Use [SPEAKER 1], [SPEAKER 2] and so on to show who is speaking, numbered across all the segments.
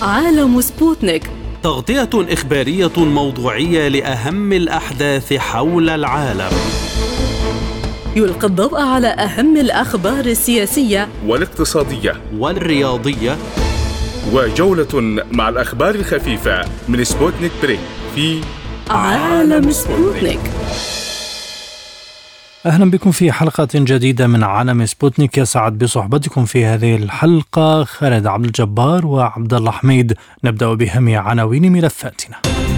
[SPEAKER 1] عالم سبوتنيك،
[SPEAKER 2] تغطية إخبارية موضوعية لأهم الأحداث حول العالم.
[SPEAKER 1] يلقي الضوء على أهم الأخبار السياسية
[SPEAKER 3] والاقتصادية
[SPEAKER 2] والرياضية،
[SPEAKER 3] وجولة مع الأخبار الخفيفة من سبوتنيك بريك في
[SPEAKER 1] عالم سبوتنيك.
[SPEAKER 4] أهلا بكم في حلقة جديدة من عالم سبوتنيك. يسعد بصحبتكم في هذه الحلقة خالد عبد الجبار وعبد الله حميد. نبدأ بأهم عناوين ملفاتنا.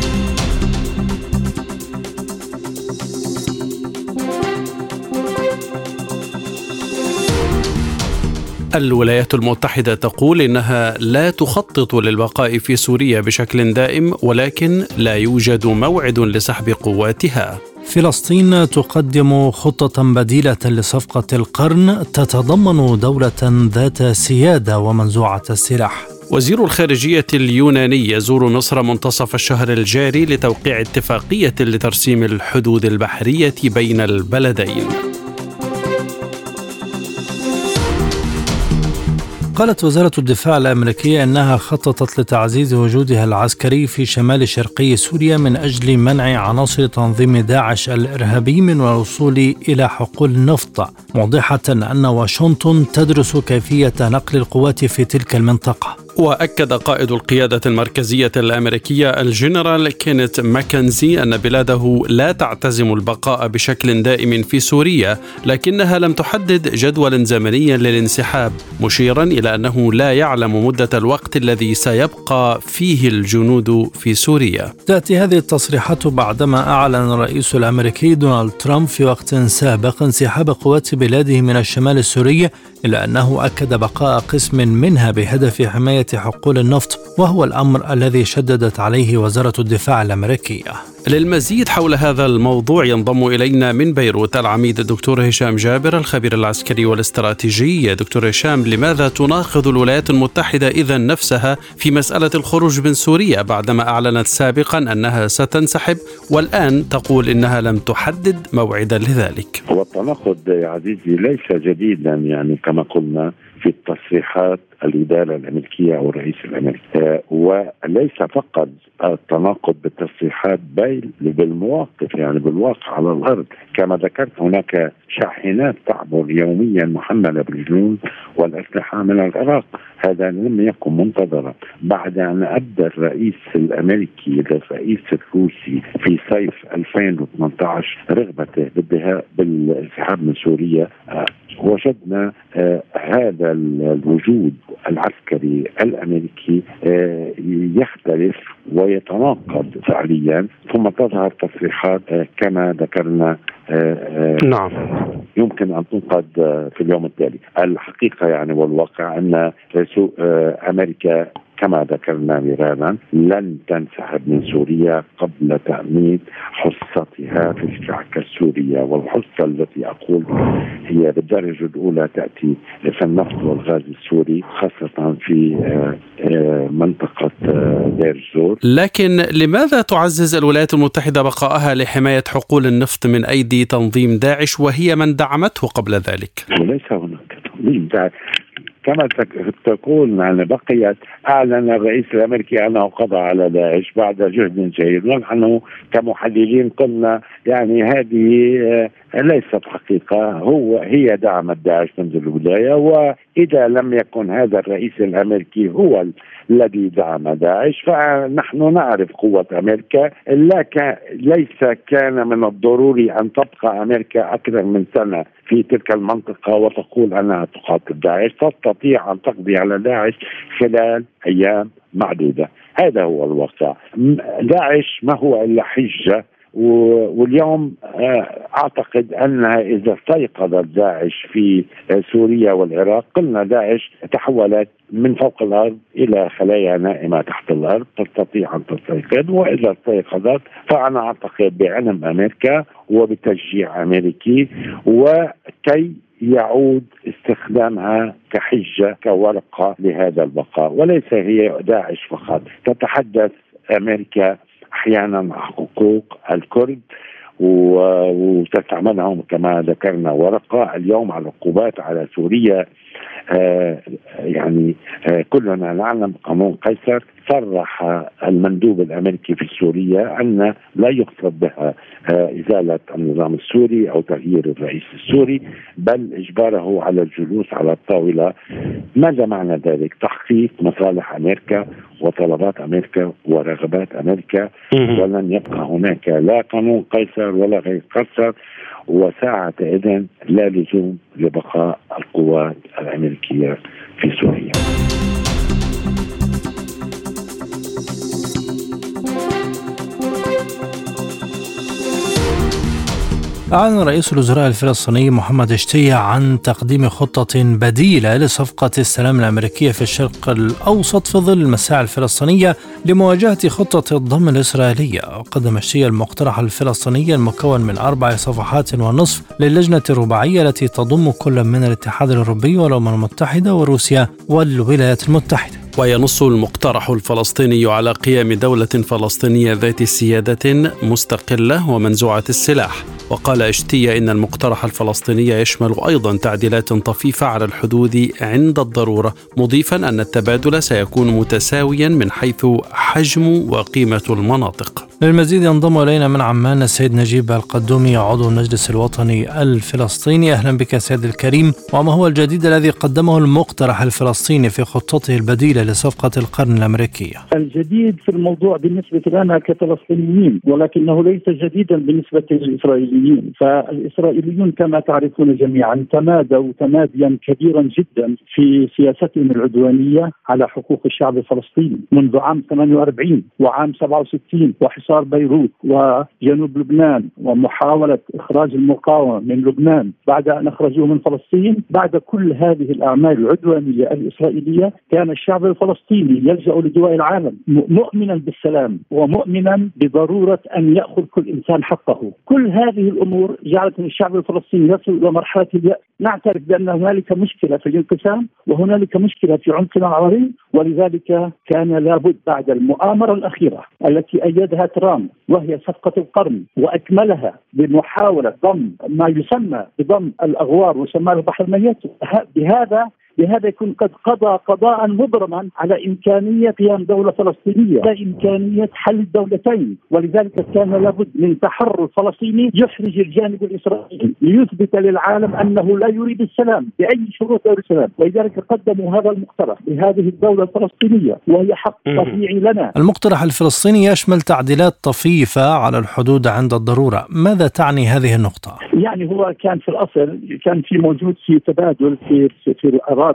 [SPEAKER 2] الولايات المتحدة تقول إنها لا تخطط للبقاء في سوريا بشكل دائم، ولكن لا يوجد موعد لسحب قواتها.
[SPEAKER 4] فلسطين تقدم خطة بديلة لصفقة القرن تتضمن دولة ذات سيادة ومنزوعة السلاح.
[SPEAKER 2] وزير الخارجية اليوناني يزور مصر منتصف الشهر الجاري لتوقيع اتفاقية لترسيم الحدود البحرية بين البلدين.
[SPEAKER 4] قالت وزارة الدفاع الأمريكية أنها خططت لتعزيز وجودها العسكري في شمال شرقي سوريا من أجل منع عناصر تنظيم داعش الإرهابي من الوصول إلى حقول النفط، موضحة أن واشنطن تدرس كيفية نقل القوات في تلك المنطقة.
[SPEAKER 2] وأكد قائد القيادة المركزية الأمريكية الجنرال كينيث ماكنزي أن بلاده لا تعتزم البقاء بشكل دائم في سوريا، لكنها لم تحدد جدولا زمنيا للانسحاب، مشيرا إلى أنه لا يعلم مدة الوقت الذي سيبقى فيه الجنود في سوريا.
[SPEAKER 4] تأتي هذه التصريحات بعدما أعلن الرئيس الأمريكي دونالد ترامب في وقت سابق انسحاب قوات بلاده من الشمال السوري، إلا أنه أكد بقاء قسم منها بهدف حماية حقول النفط، وهو الأمر الذي شددت عليه وزارة الدفاع الأمريكية.
[SPEAKER 2] للمزيد حول هذا الموضوع ينضم إلينا من بيروت العميد الدكتور هشام جابر الخبير العسكري والاستراتيجي. دكتور هشام، لماذا تناقض الولايات المتحدة إذن نفسها في مسألة الخروج من سوريا بعدما أعلنت سابقا أنها ستنسحب، والآن تقول إنها لم تحدد موعدا لذلك؟
[SPEAKER 5] هو التناقض يا عزيزي ليس جديدا، يعني كما قلنا في التصريحات الإدارة الأمريكية أو الرئيس الأمريكي، وليس فقط التناقض بالتصريحات بل بالمواقف، يعني بالواقع على الأرض. كما ذكرت هناك شاحنات تعبر يوميا محملة بالجنود والأسلحة من العراق، هذا لم يكن منتظرا. بعد أن أبدى الرئيس الأمريكي للرئيس الروسي في صيف 2018 رغبته بالانسحاب من سوريا، وجدنا هذا الوجود العسكري الأمريكي يختلف ويتناقض فعليا، ثم تظهر تصريحات كما ذكرنا
[SPEAKER 2] نعم
[SPEAKER 5] يمكن أن تنقض في اليوم التالي. الحقيقة يعني والواقع أن أمريكا كما ذكرنا مرارا لن تنسحب من سوريا قبل تأمين حصتها في الشعب السورية، والحصة التي أقول هي بالدرجة الأولى تأتي في النفط والغاز السوري، خاصة في منطقة دير الزور.
[SPEAKER 2] لكن لماذا تعزز الولايات المتحدة بقائها لحماية حقول النفط من أيدي تنظيم داعش وهي من دعمته قبل ذلك؟
[SPEAKER 5] وليس هناك تنظيم داعش كما تقول، يعني بقيت أعلن الرئيس الأمريكي أنه قضى على داعش بعد جهد جيد، ونحن كمحللين قلنا يعني هذه ليست حقيقة، هي دعمت داعش منذ البداية، وإذا لم يكن هذا الرئيس الأمريكي هو الذي دعم داعش فنحن نعرف قوة أمريكا، ليس كان من الضروري أن تبقى أمريكا أكثر من سنة في تلك المنطقة وتقول أنها تقاتل داعش، تستطيع أن تقضي على داعش خلال أيام معدودة. هذا هو الواقع. داعش ما هو إلا حجة، واليوم أعتقد أنها إذا استيقظت داعش في سوريا والعراق، قلنا داعش تحولت من فوق الأرض إلى خلايا نائمة تحت الأرض تستطيع أن تستيقظ، وإذا استيقظت فأنا أعتقد بعلم أمريكا وبتشجيع أمريكي وكي يعود استخدامها كحجة كورقة لهذا البقاء. وليس هي داعش فقط، تتحدث أمريكا أحيانا عن حقوق الكرد وتستعملهم كما ذكرنا ورقة. اليوم العقوبات على سوريا يعني كلنا نعلم قانون قيصر. صرح المندوب الأمريكي في سوريا أن لا يقصد بها إزالة النظام السوري أو تغيير الرئيس السوري، بل إجباره على الجلوس على الطاولة. ماذا معنى ذلك؟ تحقيق مصالح أمريكا وطلبات أمريكا ورغبات أمريكا، ولن يبقى هناك لا قانون قيصر ولا غير قيصر، وساعة إذن لا لزوم لبقاء القوات الأمريكية في سوريا.
[SPEAKER 4] أعلن رئيس الوزراء الفلسطيني محمد شتية عن تقديم خطة بديلة لصفقة السلام الأمريكية في الشرق الأوسط في ظل المساعي الفلسطينية لمواجهة خطة الضم الإسرائيلية. وقدم شتية المقترح الفلسطيني المكون من 4 صفحات ونصف للجنة الرباعية التي تضم كل من الاتحاد الأوروبي والأمم المتحدة وروسيا والولايات المتحدة.
[SPEAKER 2] وينص المقترح الفلسطيني على قيام دولة فلسطينية ذات سيادة مستقلة ومنزوعة السلاح. وقال شتية إن المقترح الفلسطيني يشمل أيضا تعديلات طفيفة على الحدود عند الضرورة، مضيفا أن التبادل سيكون متساويا من حيث حجم وقيمة المناطق.
[SPEAKER 4] للمزيد ينضم إلينا من عمان السيد نجيب القدومي عضو المجلس الوطني الفلسطيني. أهلا بك سيد الكريم. وما هو الجديد الذي قدمه المقترح الفلسطيني في خطته البديلة لصفقة القرن الأمريكية؟
[SPEAKER 6] الجديد في الموضوع بالنسبة لنا كفلسطينيين، ولكنه ليس جديدا بالنسبة للإسرائيليين. فالإسرائيليون كما تعرفون جميعا تمادوا تماديا كبيرا جدا في سياستهم العدوانية على حقوق الشعب الفلسطيني منذ عام 48 وعام 67 وحصار بيروت وجنوب لبنان ومحاولة إخراج المقاومة من لبنان بعد أن أخرجوه من فلسطين. بعد كل هذه الأعمال العدوانية الإسرائيلية كان الشعب الفلسطيني يلجأ لدول العالم مؤمنا بالسلام ومؤمنا بضرورة أن يأخذ كل إنسان حقه. كل هذه الأمور جعلت الشعب الفلسطيني يصل إلى مرحلة اليأس. نعترف بأن هنالك مشكلة في الانقسام وهنالك مشكلة في عنصرنا العربي، ولذلك كان لابد بعد المؤامرة الأخيرة التي أيدها ترامب وهي صفقة القرن وأكملها بمحاولة ضم ما يسمى بضم الأغوار وشمال البحر الميت، بهذا يكون قد قضى قضاء مبرما على إمكانية قيام دولة فلسطينية لا إمكانية حل الدولتين. ولذلك كان لابد من تحرر فلسطيني يحرج الجانب الإسرائيلي ليثبت للعالم أنه لا يريد السلام بأي شروط غير السلام. ولذلك قدموا هذا المقترح بهذه الدولة الفلسطينية وهي حق طبيعي لنا.
[SPEAKER 4] المقترح الفلسطيني يشمل تعديلات طفيفة على الحدود عند الضرورة. ماذا تعني هذه النقطة؟
[SPEAKER 6] يعني هو كان في الأصل كان في موجود في تبادل في الأراضي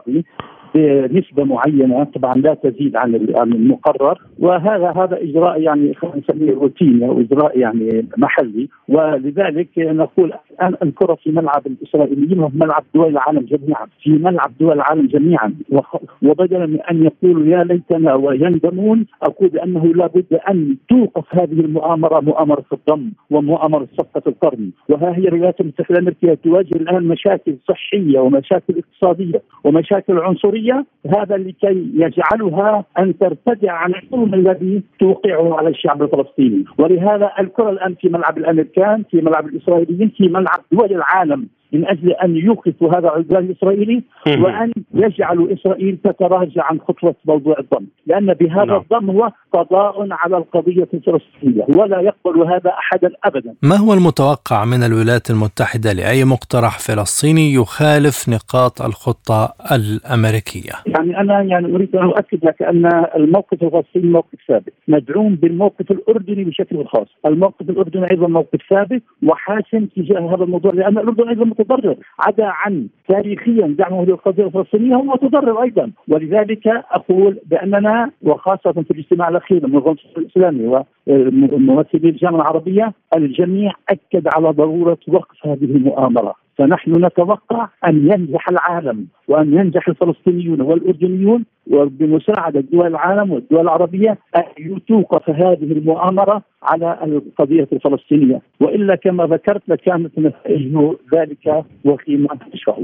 [SPEAKER 6] بنسبة معينة طبعا لا تزيد عن المقرر، وهذا إجراء يعني خلينا نسميه روتيني أو إجراء يعني محلي. ولذلك نقول الآن الكرة في ملعب الإسرائيليين وفي ملعب دول العالم جميعا، في ملعب دول العالم جميعا. وبدلا من أن يقولوا يا ليتنا ويندمون، أقول بأنه لابد أن توقف هذه المؤامرة، مؤامرة الضم ومؤامرة صفقة القرن. وها هي الولايات المتحدة الأمريكية تواجه الآن مشاكل صحية ومشاكل اقتصادية ومشاكل عنصرية، هذا لكي يجعلها أن ترتدع عن الظلم الذي توقعه على الشعب الفلسطيني. ولهذا الكرة الآن في ملعب الأمريكان، في ملعب الإسرائيليين، في ملعب دول العالم، من أجل أن يوقفوا هذا العدوان الإسرائيلي وأن يجعلوا إسرائيل تتراجع عن خطوة موضوع الضم، لأن بهذا الضم هو قضاء على القضية الفلسطينية ولا يقبل هذا أحدا أبدا.
[SPEAKER 4] ما هو المتوقع من الولايات المتحدة لأي مقترح فلسطيني يخالف نقاط الخطة الأمريكية؟
[SPEAKER 6] يعني أنا أريد أن أؤكد لك أن الموقف الفلسطيني موقف ثابت مدعوم بالموقف الأردني بشكل خاص. الموقف الأردني أيضا موقف ثابت وحاسم تجاه هذا الموضوع، لأن الأردن أيضا متضرر، عدا عن تاريخيا دعمه للقضية الفلسطينية هو متضرر أيضا. ولذلك أقول بأننا وخاصة في الاجتماع الأخير من المنظمة الإسلامي وممثلي الجامعة العربية الجميع أكد على ضرورة وقف هذه المؤامرة. فنحن نتوقع أن ينجح العالم وأن ينجح الفلسطينيون والأردنيون وبمساعدة دول العالم والدول العربية أن توقف هذه المؤامرة على القضية الفلسطينية، وإلا كما ذكرت لكانت نتائج ذلك وخيمة تشفع.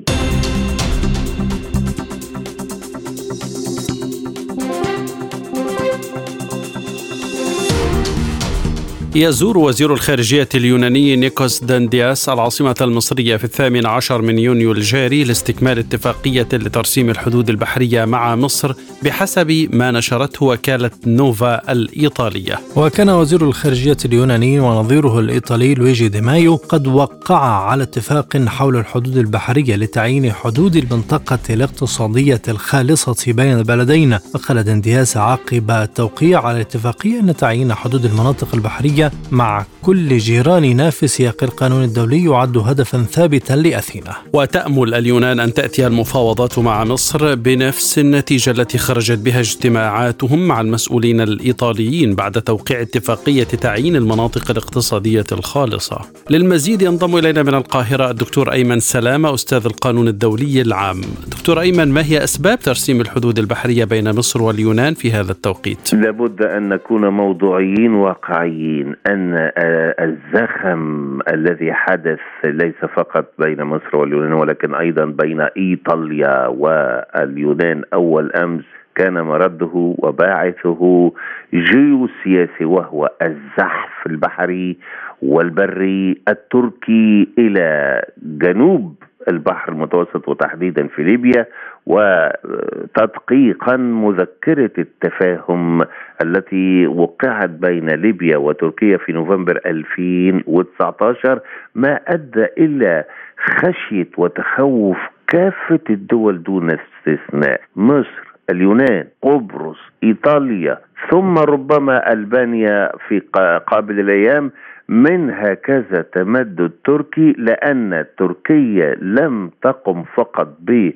[SPEAKER 2] يزور وزير الخارجية اليوناني نيكوس داندياس العاصمة المصرية في 18 من يونيو الجاري لاستكمال اتفاقية لترسيم الحدود البحرية مع مصر بحسب ما نشرته وكالة نوفا الإيطالية.
[SPEAKER 4] وكان وزير الخارجية اليوناني ونظيره الإيطالي لويجي دي مايو قد وقعا على اتفاق حول الحدود البحرية لتعيين حدود المنطقة الاقتصادية الخالصة بين البلدين. وقال داندياس عقب التوقيع على الاتفاقية أن تعيين حدود المناطق البحرية مع كل جيراننا في سياق القانون الدولي يعد هدفا ثابتا لأثينا.
[SPEAKER 2] وتأمل اليونان أن تأتي المفاوضات مع مصر بنفس النتيجة التي خرجت بها اجتماعاتهم مع المسؤولين الإيطاليين بعد توقيع اتفاقية تعيين المناطق الاقتصادية الخالصة. للمزيد ينضم إلينا من القاهرة الدكتور أيمن سلامة أستاذ القانون الدولي العام. دكتور أيمن، ما هي أسباب ترسيم الحدود البحرية بين مصر واليونان في هذا التوقيت؟
[SPEAKER 7] لابد أن نكون موضوعيين واقعيين أن الزخم الذي حدث ليس فقط بين مصر واليونان ولكن أيضا بين إيطاليا واليونان أول أمس كان مرده وباعثه جيوسياسي، وهو الزحف البحري والبري التركي إلى جنوب البحر المتوسط وتحديدا في ليبيا، وتدقيقا مذكرة التفاهم التي وقعت بين ليبيا وتركيا في نوفمبر 2019 ما أدى إلى خشية وتخوف كافة الدول دون استثناء، مصر، اليونان، قبرص، إيطاليا، ثم ربما ألبانيا في قابل الأيام، من هكذا تمدد تركي، لأن تركيا لم تقم فقط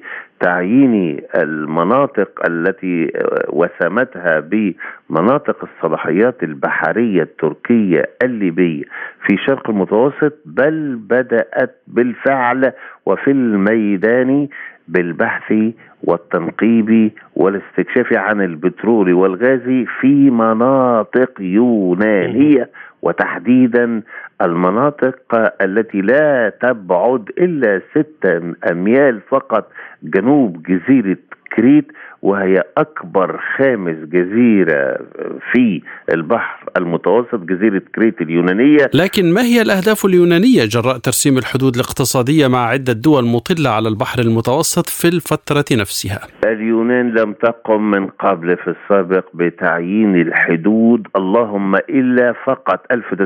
[SPEAKER 7] بتعيين المناطق التي وسمتها بمناطق الصلاحيات البحرية التركية الليبية في شرق المتوسط، بل بدأت بالفعل وفي الميدان بالبحث والتنقيب والاستكشاف عن البترول والغاز في مناطق يونانية، وتحديدا المناطق التي لا تبعد إلا 6 أميال فقط جنوب جزيرة كريت، وهي أكبر 5 جزيرة في البحر المتوسط، جزيرة كريت اليونانية.
[SPEAKER 2] لكن ما هي الأهداف اليونانية جراء ترسيم الحدود الاقتصادية مع عدة دول مطلة على البحر المتوسط في الفترة نفسها؟
[SPEAKER 7] اليونان لم تقم من قبل في السابق بتعيين الحدود، اللهم إلا فقط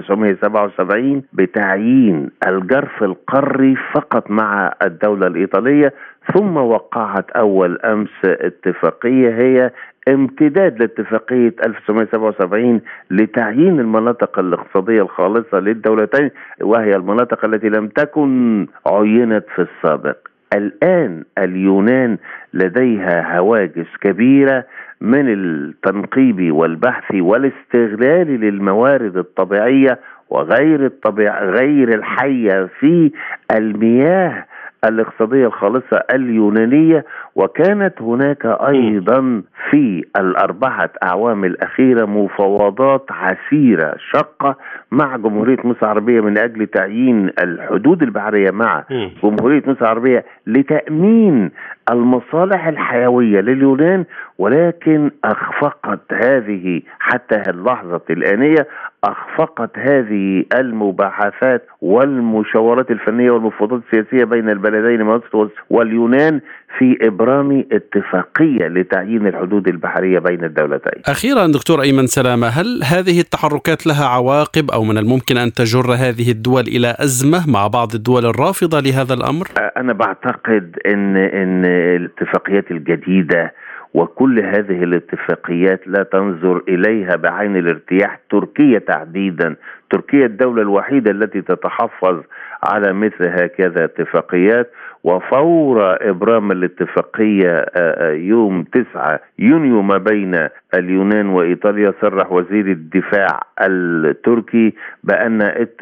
[SPEAKER 7] 1977 بتعيين الجرف القاري فقط مع الدولة الإيطالية، ثم وقعت أول أمس اتفاقية هي امتداد لاتفاقية 1977 لتعيين المناطق الاقتصادية الخالصة للدولتين، وهي المناطق التي لم تكن عينت في السابق. الآن اليونان لديها هواجس كبيرة من التنقيب والبحث والاستغلال للموارد الطبيعية وغير غير الحية في المياه الاقتصادية الخالصة اليونانية. وكانت هناك أيضا في 4 أعوام الأخيرة مفاوضات عسيرة شاقة مع جمهورية مصر العربية من أجل تعيين الحدود البحرية مع جمهورية مصر العربية لتأمين المصالح الحيوية لليونان، ولكن أخفقت هذه حتى اللحظة الآنية، أخفقت هذه المباحثات والمشاورات الفنية والمفاوضات السياسية بين البلدين مصر واليونان في إبرام اتفاقية لتعيين الحدود البحرية بين الدولتين.
[SPEAKER 2] أخيرا دكتور أيمن سلامة، هل هذه التحركات لها عواقب أو من الممكن أن تجر هذه الدول إلى أزمة مع بعض الدول الرافضة لهذا الأمر؟
[SPEAKER 7] أنا بعتقد أن الاتفاقيات الجديدة وكل هذه الاتفاقيات لا تنظر إليها بعين الارتياح. تركيا تحديدا، تركيا الدولة الوحيدة التي تتحفظ على مثل هكذا اتفاقيات، وفور إبرام الاتفاقية يوم 9 يونيو ما بين اليونان وإيطاليا صرح وزير الدفاع التركي بأن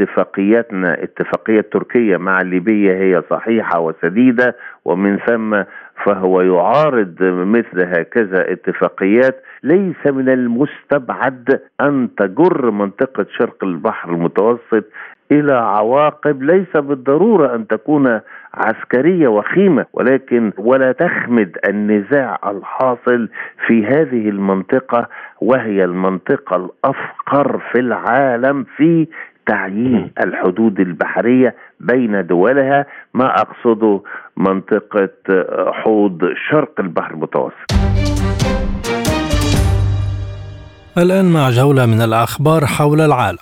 [SPEAKER 7] اتفاقية تركيا مع ليبيا هي صحيحة وسديدة، ومن ثم فهو يعارض مثل هكذا اتفاقيات. ليس من المستبعد أن تجر منطقة شرق البحر المتوسط إلى عواقب ليس بالضرورة أن تكون عسكرية وخيمة، ولكن ولا تخمد النزاع الحاصل في هذه المنطقة، وهي المنطقة الأفقر في العالم في تعيين الحدود البحرية بين دولها، ما أقصده منطقة حوض شرق البحر المتوسط.
[SPEAKER 4] الآن مع جولة من الأخبار حول العالم.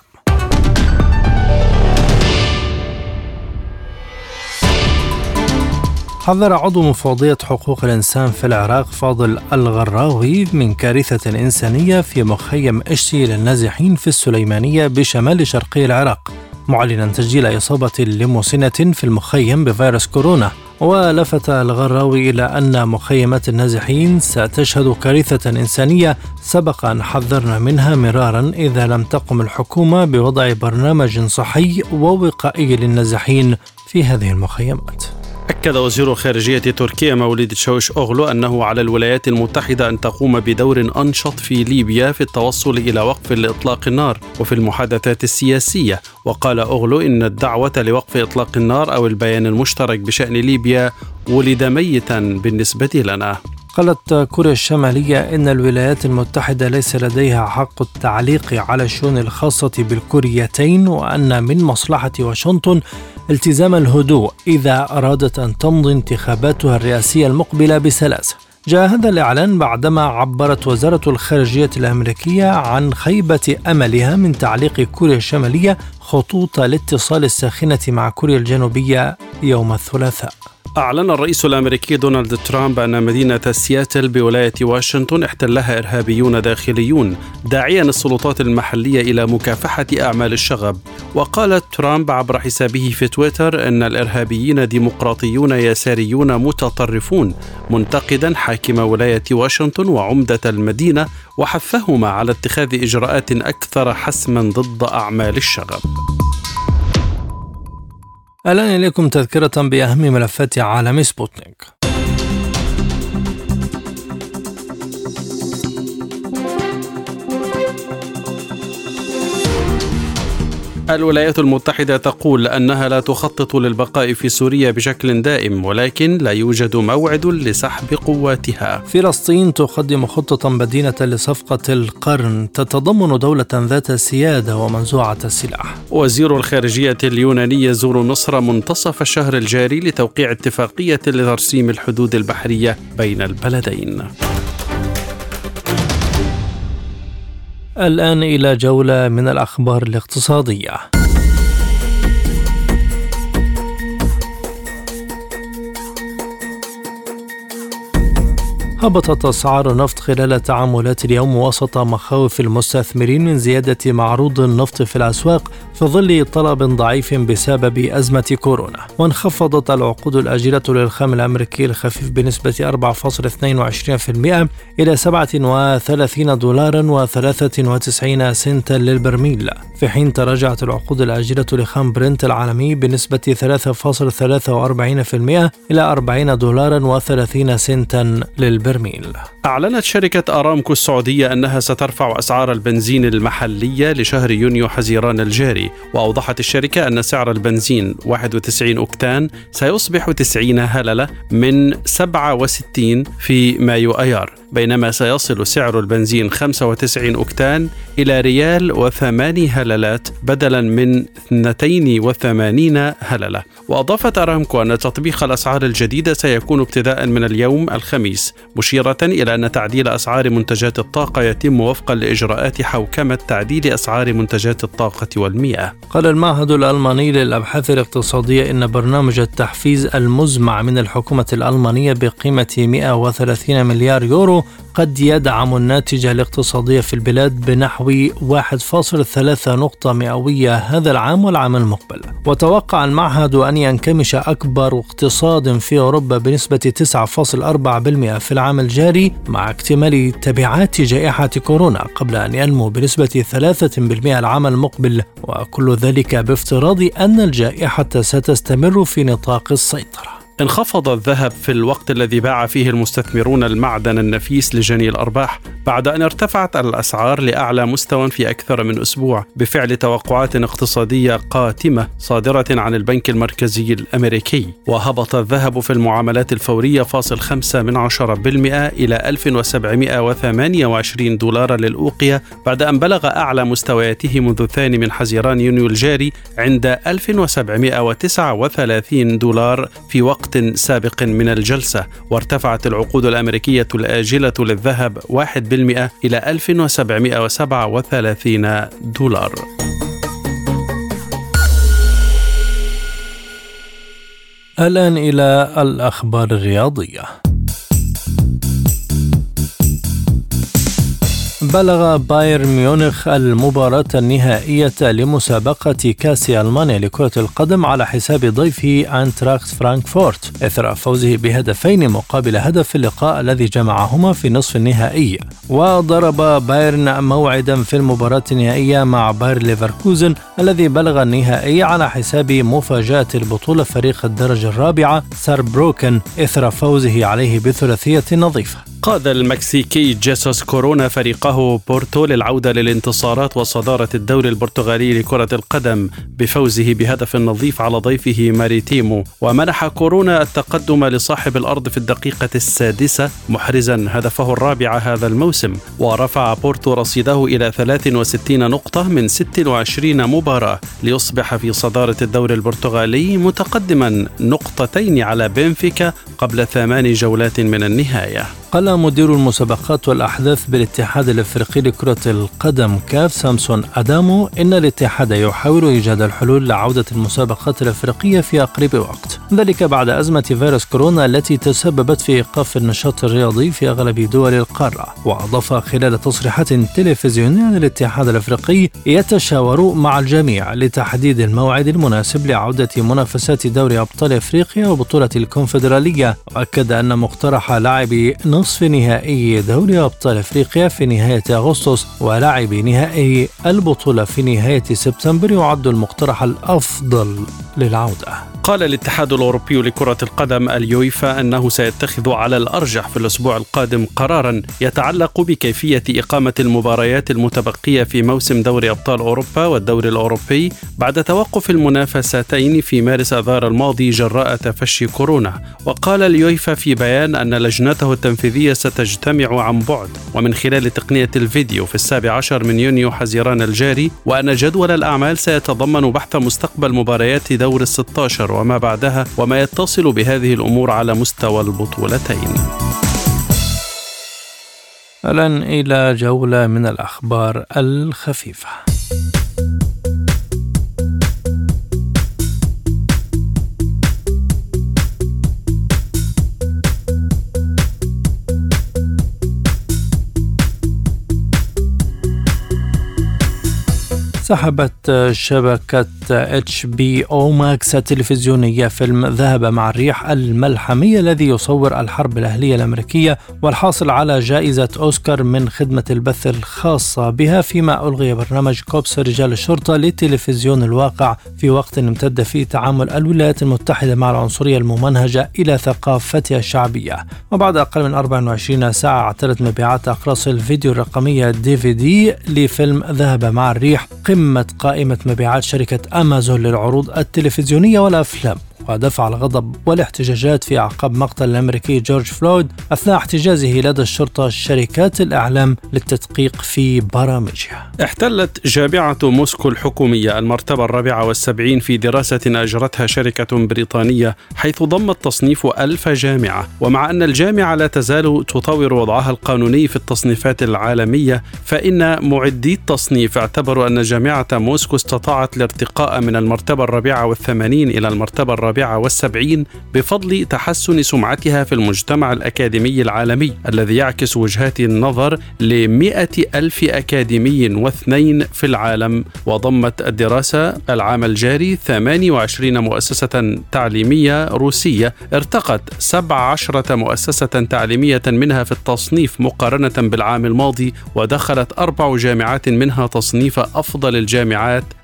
[SPEAKER 4] حذر عضو مفوضية حقوق الإنسان في العراق فاضل الغراوي من كارثة إنسانية في مخيم إشتي للنازحين في السليمانية بشمال شرقي العراق، معلنا تسجيل إصابة لمسنة في المخيم بفيروس كورونا. ولفت الغراوي إلى أن مخيمات النازحين ستشهد كارثة إنسانية سبق أن حذرنا منها مرارا إذا لم تقم الحكومة بوضع برنامج صحي ووقائي للنازحين في هذه المخيمات.
[SPEAKER 2] أكد وزير خارجية تركيا مولد تشاوش أوغلو أنه على الولايات المتحدة أن تقوم بدور أنشط في ليبيا في التوصل إلى وقف لإطلاق النار وفي المحادثات السياسية. وقال أوغلو إن الدعوة لوقف إطلاق النار أو البيان المشترك بشأن ليبيا ولد ميتا بالنسبة لنا.
[SPEAKER 4] قالت كوريا الشمالية إن الولايات المتحدة ليس لديها حق التعليق على الشؤون الخاصة بالكوريتين، وأن من مصلحة واشنطن التزام الهدوء إذا أرادت أن تمضي انتخاباتها الرئاسية المقبلة بسلاسة. جاء هذا الإعلان بعدما عبرت وزارة الخارجية الأمريكية عن خيبة أملها من تعليق كوريا الشمالية خطوط الاتصال الساخنة مع كوريا الجنوبية يوم الثلاثاء.
[SPEAKER 2] أعلن الرئيس الأمريكي دونالد ترامب أن مدينة سياتل بولاية واشنطن احتلها إرهابيون داخليون، داعيا السلطات المحلية إلى مكافحة أعمال الشغب. وقال ترامب عبر حسابه في تويتر أن الإرهابيين ديمقراطيون يساريون متطرفون، منتقدا حاكم ولاية واشنطن وعمدة المدينة وحثهما على اتخاذ إجراءات أكثر حسما ضد أعمال الشغب.
[SPEAKER 4] الآن إليكم تذكرة بأهم ملفات عالم سبوتنيك.
[SPEAKER 2] الولايات المتحدة تقول أنها لا تخطط للبقاء في سوريا بشكل دائم، ولكن لا يوجد موعد لسحب قواتها.
[SPEAKER 4] فلسطين تقدم خطة بديلة لصفقة القرن تتضمن دولة ذات سيادة ومنزوعة السلاح.
[SPEAKER 2] وزير الخارجية اليوناني يزور مصر منتصف الشهر الجاري لتوقيع اتفاقية لترسيم الحدود البحرية بين البلدين.
[SPEAKER 4] الآن إلى جولة من الأخبار الاقتصادية. هبطت أسعار النفط خلال تعاملات اليوم وسط مخاوف المستثمرين من زيادة معروض النفط في الأسواق في ظل طلب ضعيف بسبب أزمة كورونا. وانخفضت العقود الآجلة للخام الأمريكي الخفيف بنسبة 4.22% إلى $37.93 للبرميل، في حين تراجعت العقود الآجلة لخام برنت العالمي بنسبة 3.43% إلى $40.30 للبرميل.
[SPEAKER 2] أعلنت شركة أرامكو السعودية أنها سترفع أسعار البنزين المحلية لشهر يونيو حزيران الجاري. وأوضحت الشركة أن سعر البنزين 91 أكتان سيصبح 90 هللة من 67 في مايو أيار، بينما سيصل سعر البنزين 95 أكتان إلى $1.08 هللات بدلا من 82 هللة. وأضافت أرامكو أن تطبيق الأسعار الجديدة سيكون ابتداء من اليوم الخميس، مشيرة إلى أن تعديل أسعار منتجات الطاقة يتم وفقا لإجراءات حوكمة تعديل أسعار منتجات الطاقة والمياه.
[SPEAKER 4] قال المعهد الألماني للأبحاث الاقتصادية إن برنامج التحفيز المزمع من الحكومة الألمانية بقيمة 130 مليار يورو قد يدعم الناتج الاقتصادي في البلاد بنحو 1.3 نقطة مئوية هذا العام والعام المقبل. وتوقع المعهد أن ينكمش أكبر اقتصاد في أوروبا بنسبة 9.4% في العام الجاري مع اكتمال تبعات جائحة كورونا، قبل أن ينمو بنسبة 3% العام المقبل، وكل ذلك بافتراض أن الجائحة ستستمر في نطاق السيطرة.
[SPEAKER 2] انخفض الذهب في الوقت الذي باع فيه المستثمرون المعدن النفيس لجني الأرباح بعد أن ارتفعت الأسعار لأعلى مستوى في أكثر من أسبوع بفعل توقعات اقتصادية قاتمة صادرة عن البنك المركزي الأمريكي. وهبط الذهب في المعاملات الفورية 0.5% إلى 1728 دولار للأوقية بعد أن بلغ أعلى مستوياته منذ الثاني من حزيران يونيو الجاري عند 1739 دولار في وقت سابق من الجلسة. وارتفعت العقود الأمريكية الآجلة للذهب 1% إلى 1737 دولار.
[SPEAKER 4] الآن إلى الأخبار الرياضية. بلغ بايرن ميونخ المباراة النهائية لمسابقة كأس ألمانيا لكرة القدم على حساب ضيفه أينتراخت فرانكفورت إثر فوزه بهدفين مقابل هدف في اللقاء الذي جمعهما في نصف النهائي. وضرب بايرن موعدا في المباراة النهائية مع باير ليفركوزن الذي بلغ النهائي على حساب مفاجأة البطولة فريق الدرجة الرابعة ساربروكن إثر فوزه عليه بثلاثية نظيفة.
[SPEAKER 2] قاد المكسيكي جيسوس كورونا فريقه بورتو للعودة للانتصارات وصدارة الدوري البرتغالي لكرة القدم بفوزه بهدف نظيف على ضيفه ماريتيمو. ومنح كورونا التقدم لصاحب الأرض في الدقيقة 6 محرزا هدفه الرابع هذا الموسم. ورفع بورتو رصيده إلى 63 نقطة من 26 مباراة ليصبح في صدارة الدوري البرتغالي متقدما نقطتين على بنفيكا قبل 8 جولات من النهاية.
[SPEAKER 4] قال مدير المسابقات والأحداث بالاتحاد الأفريقي لكرة القدم كاف سامسون أدامو إن الاتحاد يحاول إيجاد الحلول لعودة المسابقات الأفريقية في أقرب وقت، ذلك بعد أزمة فيروس كورونا التي تسببت في إيقاف النشاط الرياضي في أغلب دول القارة. وأضاف خلال تصريحات تلفزيونية للاتحاد الأفريقي يتشاور مع الجميع لتحديد الموعد المناسب لعودة منافسات دوري أبطال أفريقيا وبطولة الكونفدرالية. وأكد أن مقترح لاعبي نصف نهائي دوري أبطال أفريقيا في نهاية أغسطس ولاعب نهائي البطولة في نهاية سبتمبر يعد المقترح الأفضل للعودة.
[SPEAKER 2] قال الاتحاد الأوروبي لكرة القدم اليويفا أنه سيتخذ على الأرجح في الأسبوع القادم قرارا يتعلق بكيفية إقامة المباريات المتبقية في موسم دوري أبطال أوروبا والدوري الأوروبي بعد توقف المنافستين في مارس آذار الماضي جراء تفشي كورونا. وقال اليويفا في بيان أن لجنته التنفيذية ستجتمع عن بعد ومن خلال تقنية الفيديو في 17 من يونيو حزيران الجاري، وأن جدول الأعمال سيتضمن بحث مستقبل مباريات دور 16 وما بعدها وما يتصل بهذه الأمور على مستوى البطولتين.
[SPEAKER 4] الآن إلى جولة من الأخبار الخفيفة. سحبت شبكة HBO Max التلفزيونية فيلم ذهب مع الريح الملحمي الذي يصور الحرب الأهلية الأمريكية والحاصل على جائزة أوسكار من خدمة البث الخاصة بها، فيما ألغي برنامج كوبس رجال الشرطة لتلفزيون الواقع في وقت امتد فيه تعامل الولايات المتحدة مع العنصرية الممنهجة إلى ثقافتها الشعبية. وبعد أقل من 24 ساعة اعتلت مبيعات أقراص الفيديو الرقمية DVD لفيلم ذهب مع الريح قمة قائمة مبيعات شركة أمازون للعروض التلفزيونية والأفلام، ودفع الغضب والاحتجاجات في أعقاب مقتل الأمريكي جورج فلويد أثناء احتجازه لدى الشرطة شركات الإعلام للتدقيق في برامجها.
[SPEAKER 2] احتلت جامعة موسكو الحكومية المرتبة 74 في دراسة أجرتها شركة بريطانية حيث ضمت تصنيف 1000 جامعة. ومع أن الجامعة لا تزال تطور وضعها القانوني في التصنيفات العالمية، فإن معدي التصنيف اعتبروا أن جامعة موسكو استطاعت الارتقاء من المرتبة 84 إلى المرتبة 74 بفضل تحسن سمعتها في المجتمع الأكاديمي العالمي الذي يعكس وجهات النظر ل100,000 أكاديمي واثنين في العالم. وضمت الدراسة العام الجاري 28 مؤسسة تعليمية روسية، ارتقت 17 مؤسسة تعليمية منها في التصنيف مقارنة بالعام الماضي، ودخلت 4 جامعات منها تصنيف أفضل الجامعات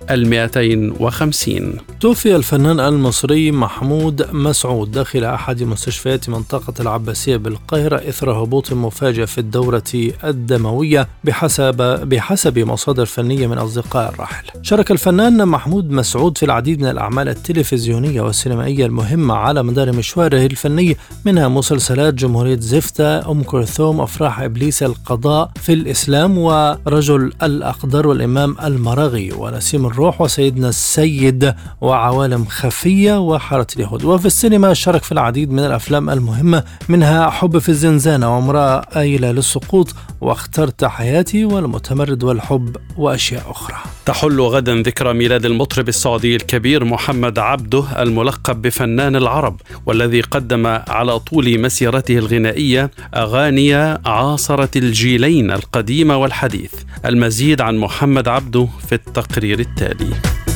[SPEAKER 2] 250.
[SPEAKER 4] توفي الفنان المصري محمود مسعود داخل أحد مستشفيات منطقة العباسية بالقاهرة إثر هبوط مفاجئ في الدورة الدموية بحسب مصادر فنية من أصدقاء الراحل. شارك الفنان محمود مسعود في العديد من الأعمال التلفزيونية والسينمائية المهمة على مدار مشواره الفني، منها مسلسلات جمهورية زفتة، أم كلثوم، أفراح إبليس، القضاء في الإسلام، ورجل الأقدار، والإمام المراغي، ونسيم الروح، وسيدنا السيد، وعوالم خفية، وحارة اليهود. وفي السينما شارك في العديد من الأفلام المهمة، منها حب في الزنزانة، وامرأة آيلة للسقوط، واخترت حياتي، والمتمرد، والحب، وأشياء أخرى.
[SPEAKER 2] تحل غدا ذكرى ميلاد المطرب السعودي الكبير محمد عبده الملقب بفنان العرب، والذي قدم على طول مسيرته الغنائية أغاني عاصرت الجيلين القديم والحديث. المزيد عن محمد عبده في التقرير التالي.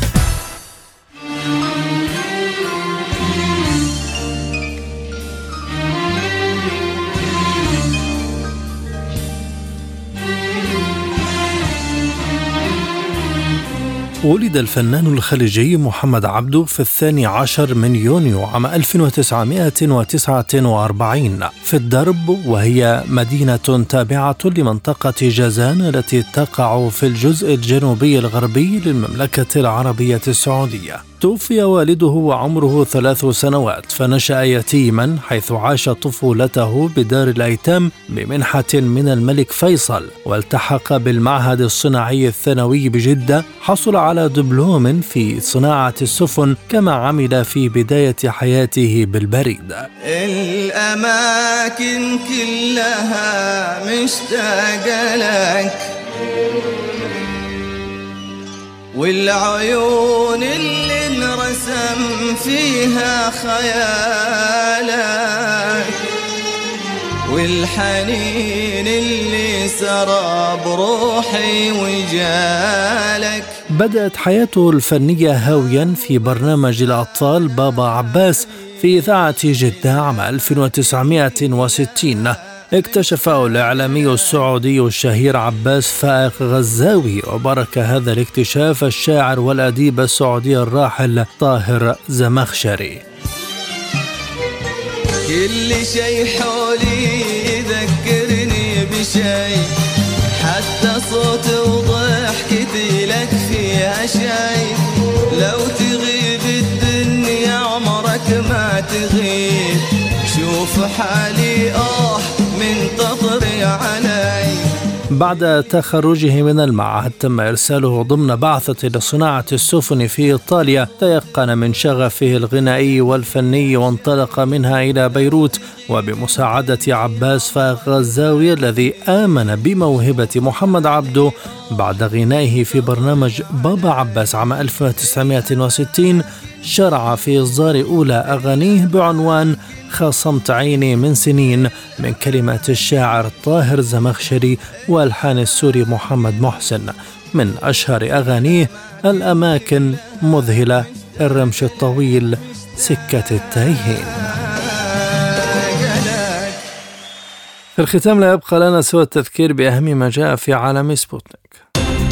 [SPEAKER 4] ولد الفنان الخليجي محمد عبده في 12 من يونيو عام 1949 في الدرب، وهي مدينة تابعة لمنطقة جازان التي تقع في الجزء الجنوبي الغربي للمملكة العربية السعودية. توفي والده وعمره 3 سنوات، فنشأ يتيما حيث عاش طفولته بدار الأيتام بمنحة من الملك فيصل، والتحق بالمعهد الصناعي الثانوي بجدة. حصل على دبلوم في صناعة السفن، كما عمل في بداية حياته بالبريد.
[SPEAKER 8] الأماكن كلها مشتاقة لك، والعيون اللي انرسم فيها خيالك، والحنين اللي سرى بروحي وجالك.
[SPEAKER 4] بدأت حياته الفنية هاويا في برنامج الأطفال بابا عباس في إذاعة جدة عام 1960. اكتشفه الإعلامي السعودي الشهير عباس فائق غزاوي، وبارك هذا الاكتشاف الشاعر والأديب السعودي الراحل طاهر زمخشري.
[SPEAKER 8] كل شيء حولي يذكرني بشيء، حتى صوت وضحكتي لك فيها شيء. لو تغيب الدنيا عمرك ما تغيب، شوف حالي من تطري علي.
[SPEAKER 4] بعد تخرجه من المعهد تم إرساله ضمن بعثة لصناعة السفن في إيطاليا. تيقن من شغفه الغنائي والفني وانطلق منها إلى بيروت، وبمساعدة عباس فائق غزاوي الذي آمن بموهبة محمد عبده بعد غنائه في برنامج بابا عباس عام 1960، شرع في إصدار أولى أغانيه بعنوان خاصمت عيني من سنين، من كلمات الشاعر طاهر زمخشري والحان السوري محمد محسن. من أشهر أغانيه الأماكن، مذهلة، الرمش الطويل، سكة التايهين. في الختام لا يبقى لنا سوى التذكير بأهم ما جاء في عالم سبوتنيك.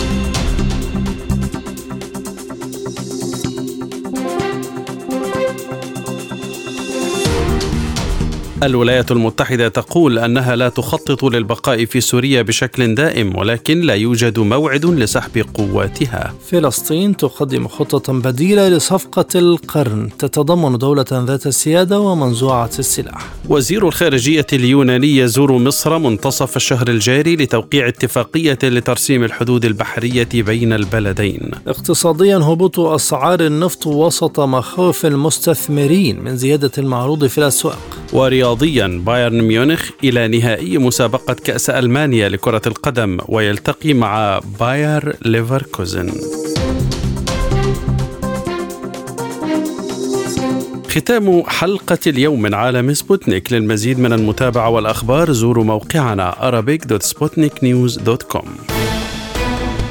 [SPEAKER 2] الولايات المتحدة تقول أنها لا تخطط للبقاء في سوريا بشكل دائم، ولكن لا يوجد موعد لسحب قواتها.
[SPEAKER 4] فلسطين تقدم خطة بديلة لصفقة القرن تتضمن دولة ذات السيادة ومنزوعة السلاح.
[SPEAKER 2] وزير الخارجية اليوناني يزور مصر منتصف الشهر الجاري لتوقيع اتفاقية لترسيم الحدود البحرية بين البلدين.
[SPEAKER 4] اقتصاديا، هبوط أسعار النفط وسط مخاوف المستثمرين من زيادة المعروض في الأسواق.
[SPEAKER 2] ورياضيا، بايرن ميونخ إلى نهائي مسابقة كأس ألمانيا لكرة القدم ويلتقي مع باير ليفركوزن. ختام حلقة اليوم من عالم سبوتنيك. للمزيد من المتابعة والأخبار زوروا موقعنا arabic.sputniknews.com.